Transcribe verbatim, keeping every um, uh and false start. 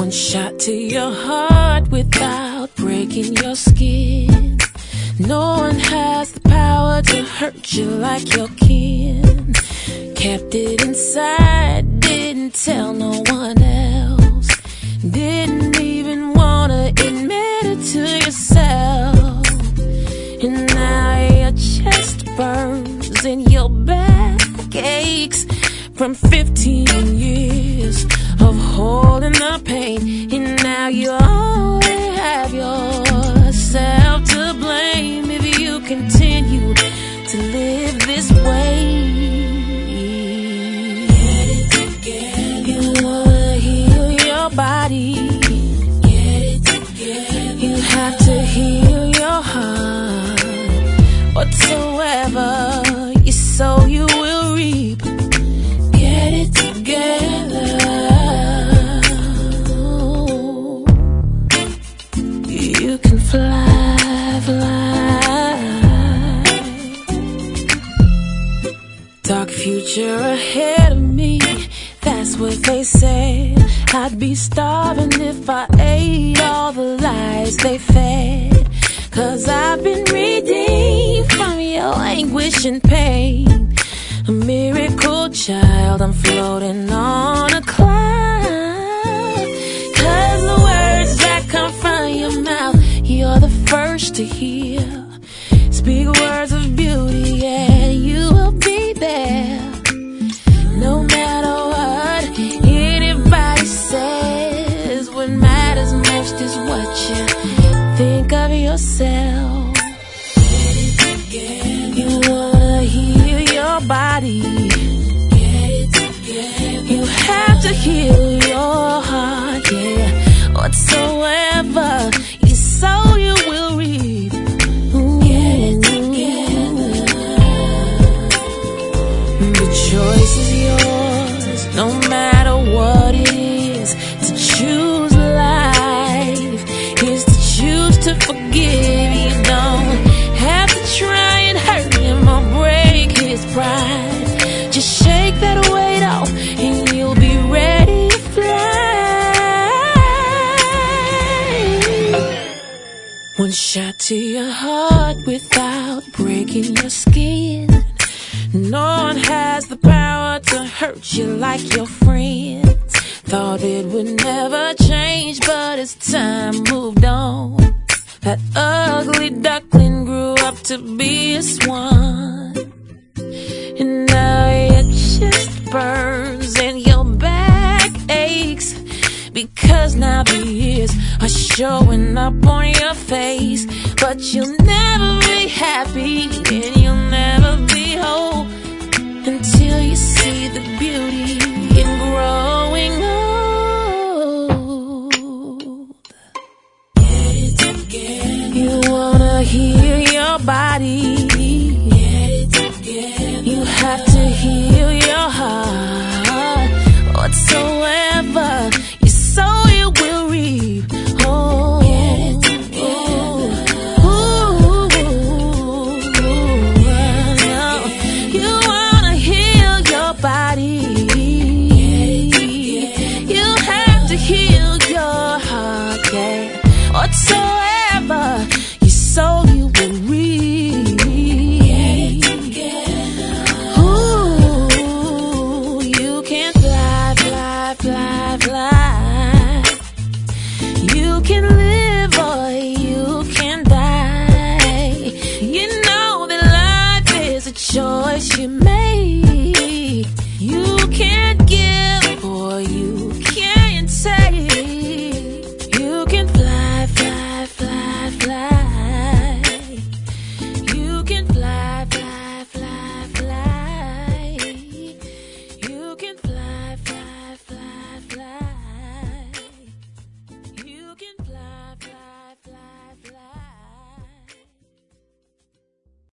One shot to your heart without breaking your skin. No one has the power to hurt you like your kin. Kept it inside, didn't tell no one else. Didn't even wanna admit it to yourself. And now your chest burns and your back aches from fifteen years of holding the pain. And now you only have yourself to blame if you continue to live this way. Get it together. You wanna heal your body. Get it together. You have to heal your heart. Whatsoever you sow, you will reap. Get it together. You can fly, fly. Dark future ahead of me, that's what they say. I'd be starving if I ate all the lies they fed. Cause I've been redeemed from your anguish and pain. A miracle child, I'm floating on a cloud. Cause the words that come from your mouth, you're the first to hear. Speak words of beauty and you will be there. No matter what anybody says, what matters most is what you think of yourself. You wanna heal your body. You have to heal your heart, yeah. Whatsoever you sow, you will reap. Get it together. The choice is yours, no matter what it is. To choose life is to choose to forgive. You don't have to try and hurt him or break his pride. Just shake that weight off and you'll be ready to fly. One shot to your heart without breaking your skin. No one has the power to hurt you like your friends. Thought it would never change, but as time moved on, that ugly duckling grew up to be a swan. And now your chest burns and your back aches, because now the years are showing up on your face. But you'll never be happy and you'll never be whole until you see the beauty in growing old. Get it together. You wanna heal your body. Get it together. You have to heal your heart. Whatsoever you sow, you will reap. Oh, get it together. Ooh, you wanna heal your body. You have to heal your heart, yeah. Whatsoever you sow, you will reap. Ooh, you can fly, fly, fly, fly. You can live or you can die. You know that life is a choice you make. You can